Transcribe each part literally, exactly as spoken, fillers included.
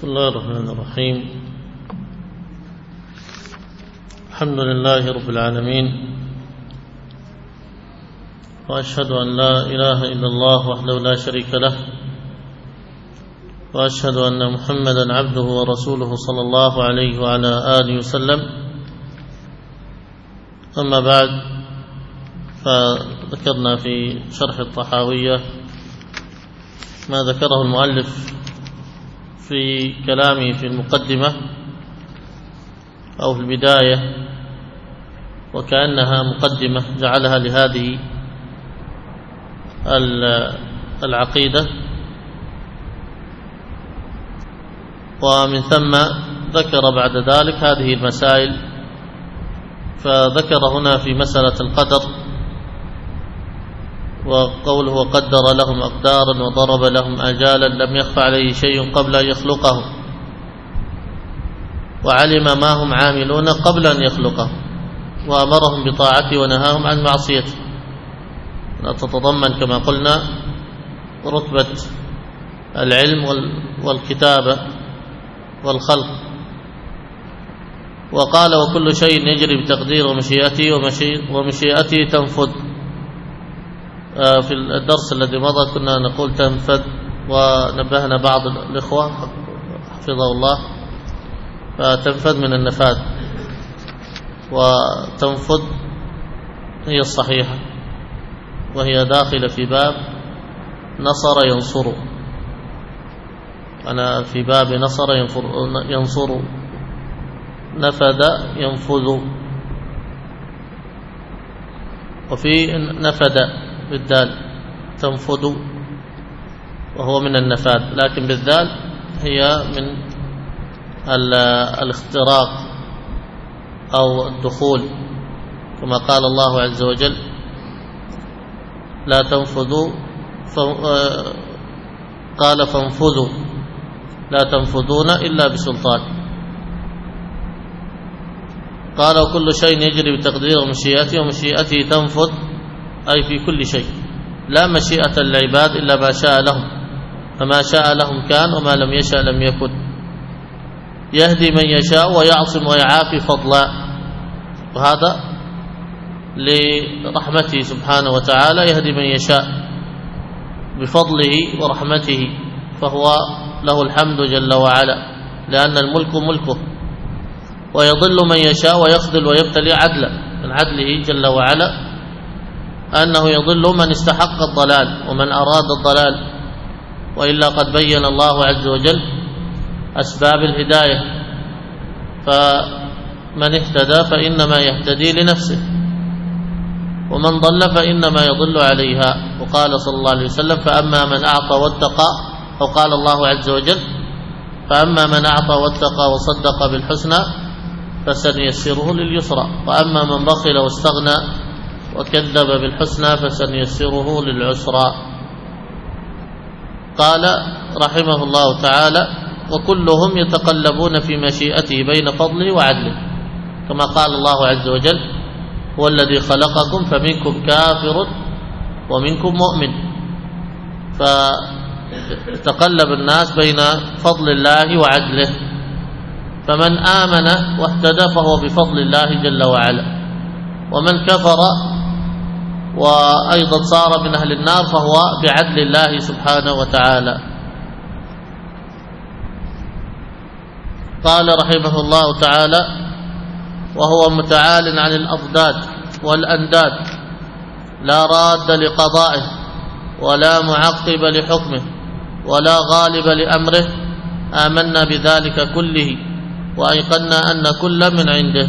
بسم الله الرحمن الرحيم. الحمد لله رب العالمين، وأشهد أن لا إله إلا الله وحده لا شريك له، وأشهد أن محمدا عبده ورسوله صلى الله عليه وعلى آله وسلم. أما بعد، فذكرنا في شرح الطحاوية ما ذكره المؤلف في كلامه في المقدمة أو في البداية، وكأنها مقدمة جعلها لهذه العقيدة، ومن ثم ذكر بعد ذلك هذه المسائل. فذكر هنا في مسألة القدر وقوله وقدر لهم أقدارا وضرب لهم أجالا لم يخف عليه شيء قبل أن يخلقه، وعلم ما هم عاملون قبل أن يخلقه، وأمرهم بطاعته ونهاهم عن معصيته. تتضمن كما قلنا رتبة العلم والكتابة والخلق. وقال وكل شيء يجري بتقدير ومشيئته ومشيئته تنفذ. في الدرس الذي مضى كنا نقول تنفذ، ونبهنا بعض الإخوة حفظه الله، فتنفذ من النفاذ، وتنفذ هي الصحيحة، وهي داخلة في باب نصر ينصر. أنا في باب نصر ينصر، نفذ ينفذ، وفي نفذ بالدال تنفذ وهو من النفاذ، لكن بالذال هي من الاختراق أو الدخول، كما قال الله عز وجل لا تنفذوا، قال فانفذوا لا تنفذون إلا بسلطان. قال وكل شيء يجري بتقدير ومشيئته ومشيئته تنفذ، أي في كل شيء، لا مشيئة للعباد إلا ما شاء لهم، فما شاء لهم كان وما لم يشاء لم يكن. يهدي من يشاء ويعصم ويعافي فضلا، وهذا لرحمته سبحانه وتعالى، يهدي من يشاء بفضله ورحمته، فهو له الحمد جل وعلا، لأن الملك ملكه. ويضل من يشاء ويخذل ويبتلي عدلا، من عدله جل وعلا أنه يضل من استحق الضلال ومن أراد الضلال، وإلا قد بين الله عز وجل أسباب الهداية، فمن اهتدى فإنما يهتدي لنفسه، ومن ضل فإنما يضل عليها. وقال صلى الله عليه وسلم فأما من أعطى واتقى، وقال الله عز وجل فأما من أعطى واتقى وصدق بالحسنى فسنيسره لليسرى، وأما من بخل واستغنى وكذب بالحسنى فسنيسره للعسرى. قال رحمه الله تعالى وكلهم يتقلبون في مشيئته بين فضله وعدله، كما قال الله عز وجل هو الذي خلقكم فمنكم كافر ومنكم مؤمن. فتقلب الناس بين فضل الله وعدله، فمن آمن واهتدى فهو بفضل الله جل وعلا، ومن كفر وأيضا صار من أهل النار فهو بعدل الله سبحانه وتعالى. قال رحمه الله تعالى وهو متعال عن الأضداد والأنداد، لا راد لقضائه ولا معقب لحكمه ولا غالب لأمره، آمنا بذلك كله وأيقنا أن كل من عنده.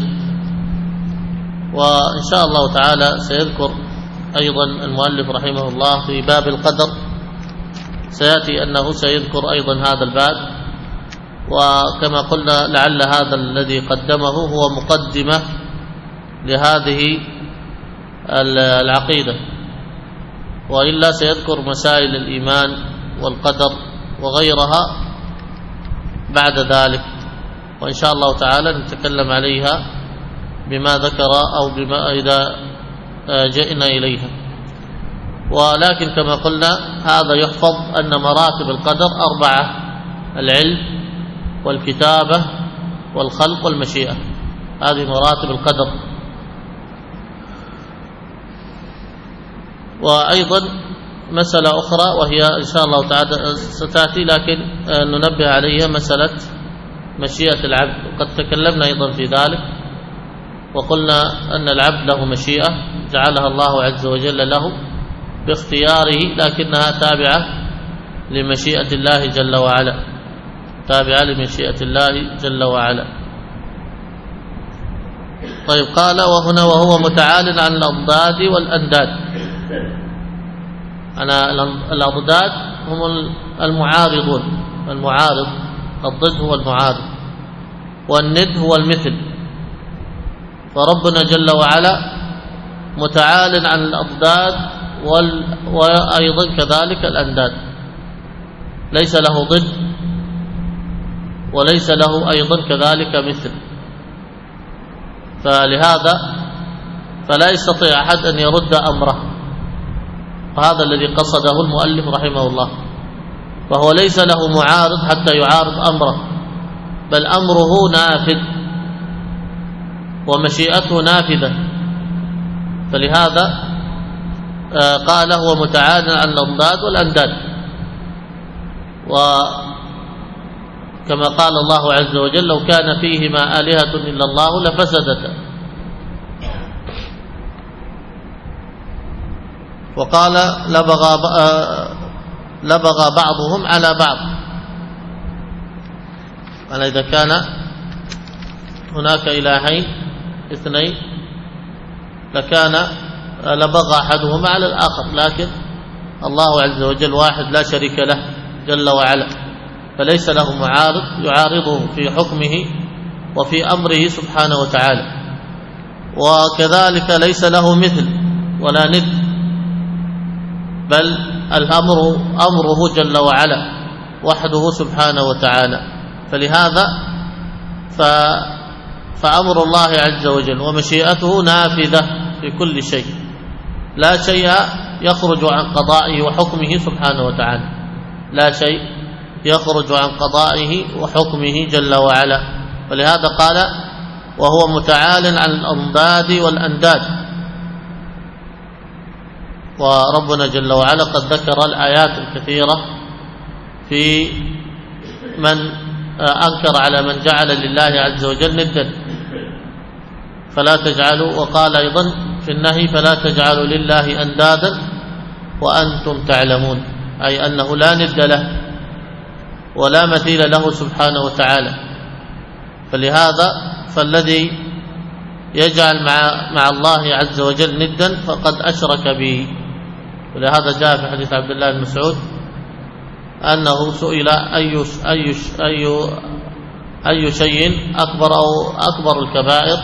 وإن شاء الله تعالى سيذكر أيضا المؤلف رحمه الله في باب القدر، سيأتي أنه سيذكر أيضا هذا الباب. وكما قلنا لعل هذا الذي قدمه هو مقدمة لهذه العقيدة، وإلا سيذكر مسائل الإيمان والقدر وغيرها بعد ذلك، وإن شاء الله تعالى نتكلم عليها بما ذكر أو بما إذا جئنا إليها. ولكن كما قلنا هذا يحفظ أن مراتب القدر أربعة: العلم والكتابة والخلق والمشيئة. هذه مراتب القدر. وأيضا مسألة أخرى وهي إن شاء الله تعالى ستأتي لكن ننبه عليها، مسألة مشيئة العبد. وقد تكلمنا أيضا في ذلك وقلنا أن العبد له مشيئة جعلها الله عز وجل له باختياره، لكنها تابعة لمشيئة الله جل وعلا، تابعة لمشيئة الله جل وعلا. طيب، قال وهنا وهو متعال عن الأضداد والأنداد. أنا الأضداد هم المعارضون، المعارض الضد هو المعارض، والند هو المثل. فربنا جل وعلا متعال عن الأضداد وال... وأيضا كذلك الأنداد، ليس له ضد وليس له أيضا كذلك مثل. فلهذا فلا يستطيع أحد أن يرد أمره، وهذا الذي قصده المؤلف رحمه الله. فهو ليس له معارض حتى يعارض أمره، بل أمره نافذ ومشيئته نافذة. فلهذا قال هو متعال عن الأضداد والأنداد. وكما قال الله عز وجل لو كان فيهما آلهة إلا الله لفسدتا. وقال لبغى لبغى بعضهم على بعض. أنا إذا كان هناك إلهين اثنين لكان لبغى أحدهما على الآخر، لكن الله عز وجل واحد لا شريك له جل وعلا، فليس له معارض يعارضه في حكمه وفي أمره سبحانه وتعالى. وكذلك ليس له مثل ولا ند، بل الأمر أمره جل وعلا وحده سبحانه وتعالى. فلهذا ف فأمر الله عز وجل ومشيئته نافذة في كل شيء، لا شيء يخرج عن قضائه وحكمه سبحانه وتعالى، لا شيء يخرج عن قضائه وحكمه جل وعلا. ولهذا قال وهو متعال عن الأضداد والأنداد. وربنا جل وعلا قد ذكر الآيات الكثيرة في من أنكر على من جعل لله عز وجل ندا، فلا تجعلوا. وقال أيضا في النهي فلا تجعلوا لله أندادا وأنتم تعلمون، أي أنه لا ند له ولا مثيل له سبحانه وتعالى. فلهذا فالذي يجعل مع مع الله عز وجل ندا فقد أشرك به. ولهذا جاء في حديث عبد الله بن مسعود أنه سئل أي أي أي أي شيء أكبر أو أكبر الكبائر،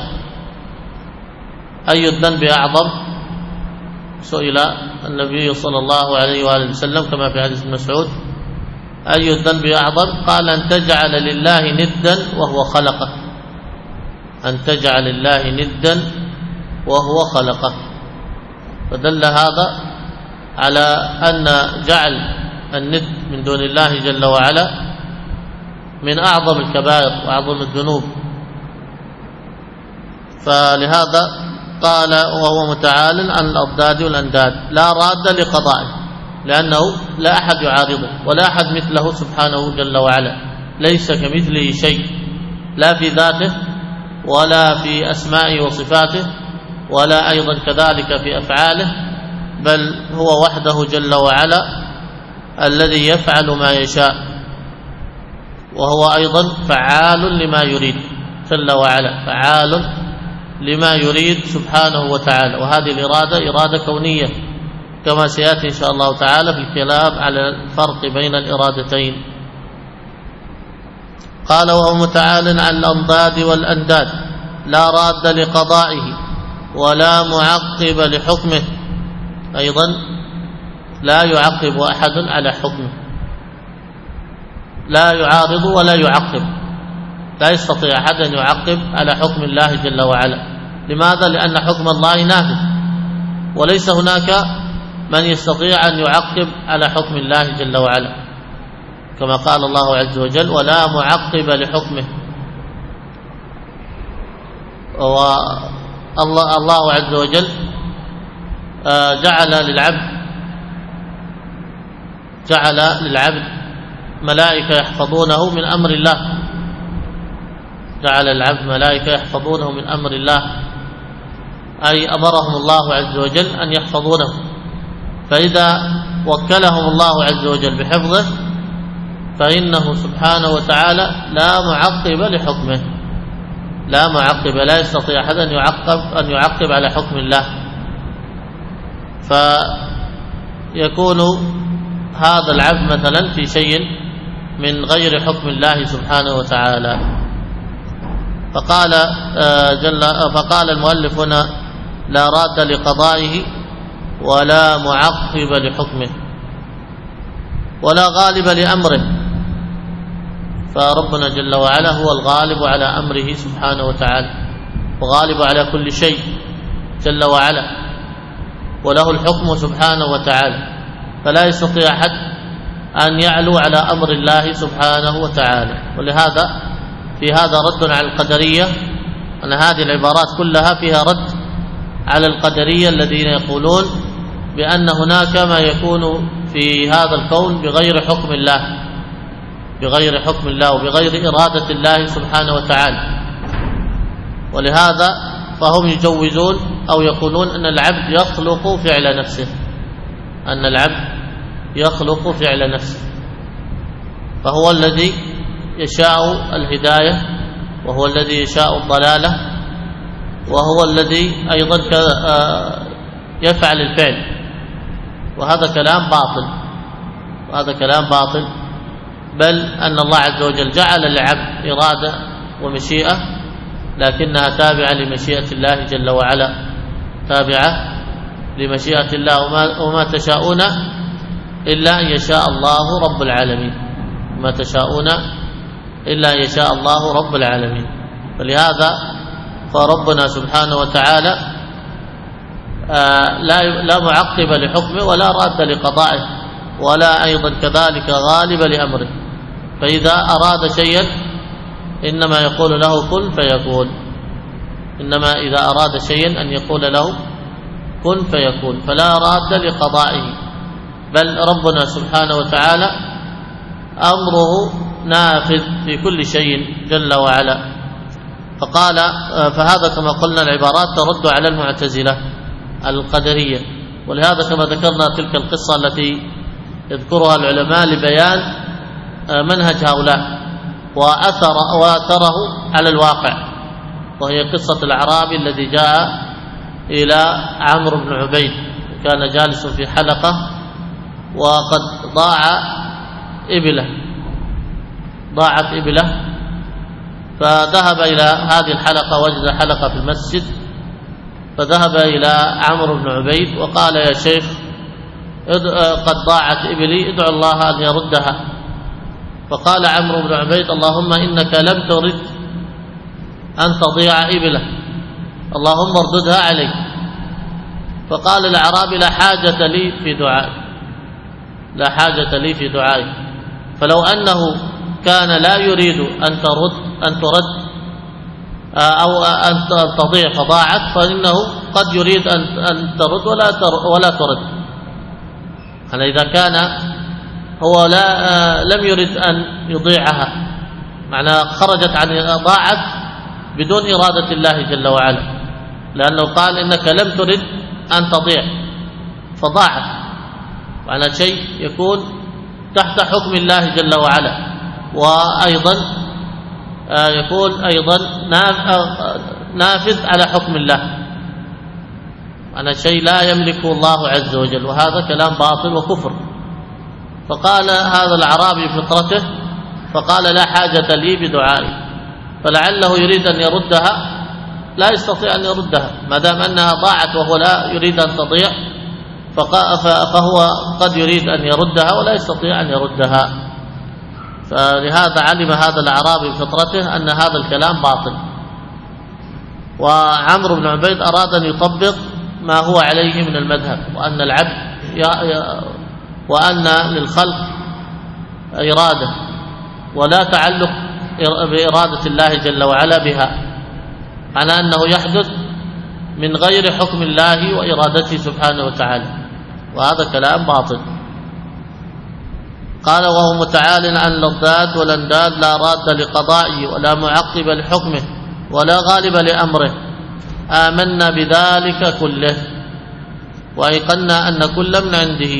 أي الذنب أعظم؟ سئل النبي صلى الله عليه وآله وسلم كما في حديث مسعود أي الذنب أعظم؟ قال أن تجعل لله ندا وهو خلقه، أن تجعل الله ندا وهو خلقه. فدل هذا على أن جعل الند من دون الله جل وعلا من أعظم الكبائر وأعظم الذنوب. فلهذا قال وهو متعال عن الأضداد والأنداد لا راد لقضائه، لأنه لا أحد يعارضه ولا أحد مثله سبحانه جل وعلا، ليس كمثله شيء، لا في ذاته ولا في أسمائه وصفاته ولا أيضا كذلك في أفعاله، بل هو وحده جل وعلا الذي يفعل ما يشاء، وهو أيضا فعال لما يريد جل وعلا، فعال لما يريد سبحانه وتعالى. وهذه الإرادة إرادة كونية كما سيأتي إن شاء الله تعالى في الكلام على الفرق بين الإرادتين. قال وهو متعال عن الأضداد والأنداد لا راد لقضائه ولا معقب لحكمه، أيضا لا يعقب أحد على حكمه، لا يعارض ولا يعقب، لا يستطيع أحد أن يعقب على حكم الله جل وعلا. لماذا؟ لأن حكم الله نافذ، وليس هناك من يستطيع أن يعقب على حكم الله جل وعلا. كما قال الله عز وجل: ولا معقب لحكمه. والله الله عز وجل جعل للعبد جعل للعبد ملائكة يحفظونه من أمر الله، جعل العبد ملائكة يحفظونه من أمر الله، أي أمرهم الله عز وجل أن يحفظونه. فإذا وكلهم الله عز وجل بحفظه فإنه سبحانه وتعالى لا معقب لحكمه، لا معقب، لا يستطيع أحد أن يعقب أن يعقب على حكم الله. فيكون هذا العبد مثلا في شيء من غير حكم الله سبحانه وتعالى. فقال جل فقال المؤلف هنا: لا راد لقضائه ولا معقب لحكمه ولا غالب لأمره. فربنا جل وعلا هو الغالب على أمره سبحانه وتعالى، وغالب على كل شيء جل وعلا، وله الحكم سبحانه وتعالى، فلا يستطيع أحد أن يعلو على أمر الله سبحانه وتعالى. ولهذا في هذا رد على القدرية، أن هذه العبارات كلها فيها رد على القدرية الذين يقولون بأن هناك ما يكون في هذا الكون بغير حكم الله، بغير حكم الله وبغير إرادة الله سبحانه وتعالى. ولهذا فهم يجوزون أو يقولون أن العبد يخلق فعل نفسه، أن العبد يخلق فعل نفسه، فهو الذي يشاء الهداية، وهو الذي يشاء الضلالة، وهو الذي أيضا يفعل الفعل. وهذا كلام باطل، وهذا كلام باطل، بل أن الله عز وجل جعل للعبد إرادة ومشيئة، لكنها تابعة لمشيئة الله جل وعلا، تابعة لمشيئة الله. وما, وما تشاءون إلا أن يشاء الله رب العالمين، وما تشاءون إلا أن يشاء الله رب العالمين. فلهذا فربنا سبحانه وتعالى لا لا معقب لحكمه ولا راد لقضائه، ولا أيضا كذلك غالب لأمره. فإذا أراد شيئا إنما يقول له كن فيكون، إنما إذا أراد شيئا أن يقول له كن فيكون، فلا راد لقضائه، بل ربنا سبحانه وتعالى أمره نافذ في كل شيء جل وعلا. فقال فهذا كما قلنا العبارات ترد على المعتزلة القدرية. ولهذا كما ذكرنا تلك القصة التي يذكرها العلماء لبيان منهج هؤلاء وأثر وأثره على الواقع، وهي قصة الأعرابي الذي جاء إلى عمرو بن عبيد، كان جالس في حلقة وقد ضاع إبله ضاعت إبله فذهب إلى هذه الحلقة، وجد حلقة في المسجد، فذهب إلى عمرو بن عبيد وقال: يا شيخ قد ضاعت إبلي، ادعو الله أن يردها. فقال عمرو بن عبيد: اللهم إنك لم ترد أن تضيع إبله، اللهم ارددها علي. فقال الأعرابي: لا حاجة لي في دعائي، لا حاجة لي في دعائي. فلو أنه كان لا يريد أن ترد أن ترد أو أن تضيع فضاعت، فإنه قد يريد أن ترد ولا ولا ترد. أنا إذا كان هو لا لم يرد أن يضيعها، معناه خرجت عن ضاعت بدون إرادة الله جل وعلا، لأنه قال إنك لم ترد أن تضيع فضاعت، معنى شيء يكون تحت حكم الله جل وعلا، وأيضا يكون أيضا نافذ على حكم الله، معنى شيء لا يملكه الله عز وجل، وهذا كلام باطل وكفر. فقال هذا الأعرابي بفطرته، فقال: لا حاجة لي بدعائي. فلعله يريد أن يردها، لا يستطيع أن يردها ما دام أنها ضاعت وهو لا يريد أن تضيع، فهو قد يريد أن يردها ولا يستطيع أن يردها. فلهذا علم هذا الأعرابي بفطرته أن هذا الكلام باطل. وعمرو بن عبيد أراد أن يطبق ما هو عليه من المذهب، وأن العبد وأن للخلق إرادة ولا تعلق بإرادة الله جل وعلا بها، على أنه يحدث من غير حكم الله وإرادته سبحانه وتعالى، وهذا كلام باطل. قال وهو متعال عن اللذات والأنداد لا راد لقضائه ولا معقب لحكمه ولا غالب لأمره. آمنا بذلك كله وأيقنا أن كل من عنده.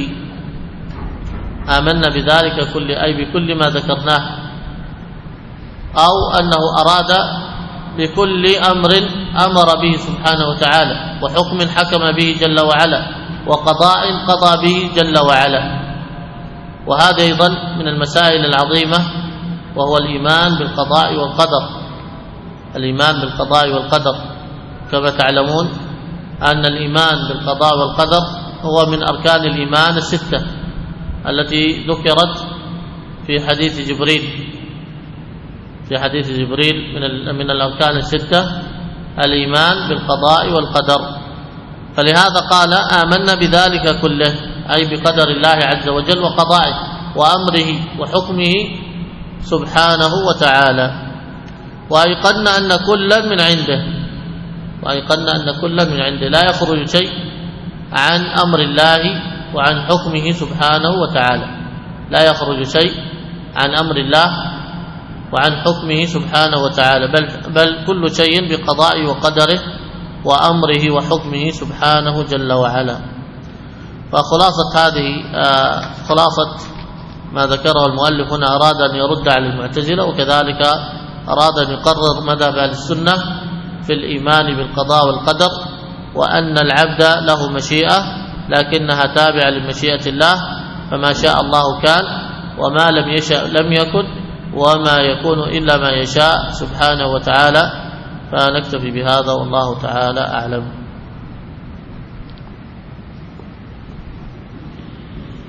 آمنا بذلك كله أي بكل ما ذكرناه، أو أنه أراد بكل أمر أمر به سبحانه وتعالى، وحكم حكم به جل وعلا، وقضاء قضى به جل وعلا. وهذا أيضا من المسائل العظيمة، وهو الإيمان بالقضاء والقدر. الإيمان بالقضاء والقدر كما تعلمون أن الإيمان بالقضاء والقدر هو من أركان الإيمان الستة التي ذكرت في حديث جبريل في حديث جبريل من من الأركان الستة الإيمان بالقضاء والقدر. فلهذا قال آمنا بذلك كله، أي بقدر الله عز وجل وقضائه وأمره وحكمه سبحانه وتعالى. وأيقنا أن كلا من عنده وأيقنا أن كلا من عنده لا يخرج شيء عن أمر الله وعن حكمه سبحانه وتعالى، لا يخرج شيء عن أمر الله وعن حكمه سبحانه وتعالى، بل, بل كل شيء بقضائه وقدره وأمره وحكمه سبحانه جل وعلا. فخلاصة هذه آه خلاصة ما ذكره المؤلف هنا، أراد أن يرد على المعتزلة، وكذلك أراد أن يقرر مذهب أهل السنة في الإيمان بالقضاء والقدر، وأن العبد له مشيئة لكنها تابعة لمشيئة الله، فما شاء الله كان وما لم يشاء لم يكن، وما يكون إلا ما يشاء سبحانه وتعالى. فنكتفي بهذا والله تعالى أعلم.